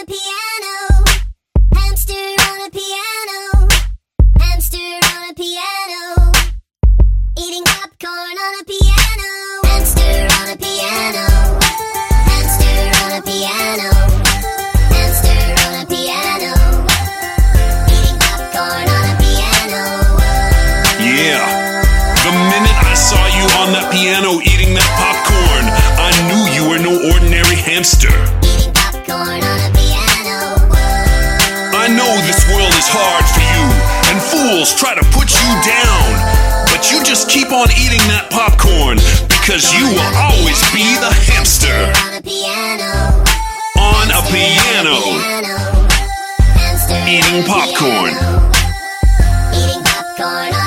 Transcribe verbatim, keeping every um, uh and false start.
a piano. Hamster on a piano. Hamster on a piano. Eating popcorn on a piano. Hamster on a piano. Hamster on a piano. Hamster on a piano. Eating popcorn on a piano. Yeah. The minute I saw you on that piano eating that popcorn, I knew you were no ordinary hamster. Eating popcorn on a piano. I know this world is hard for you, and fools try to put you down. But you just keep on eating that popcorn, because you will always be the hamster. On a piano. On a piano. Hamster Eating on a popcorn. piano. Eating popcorn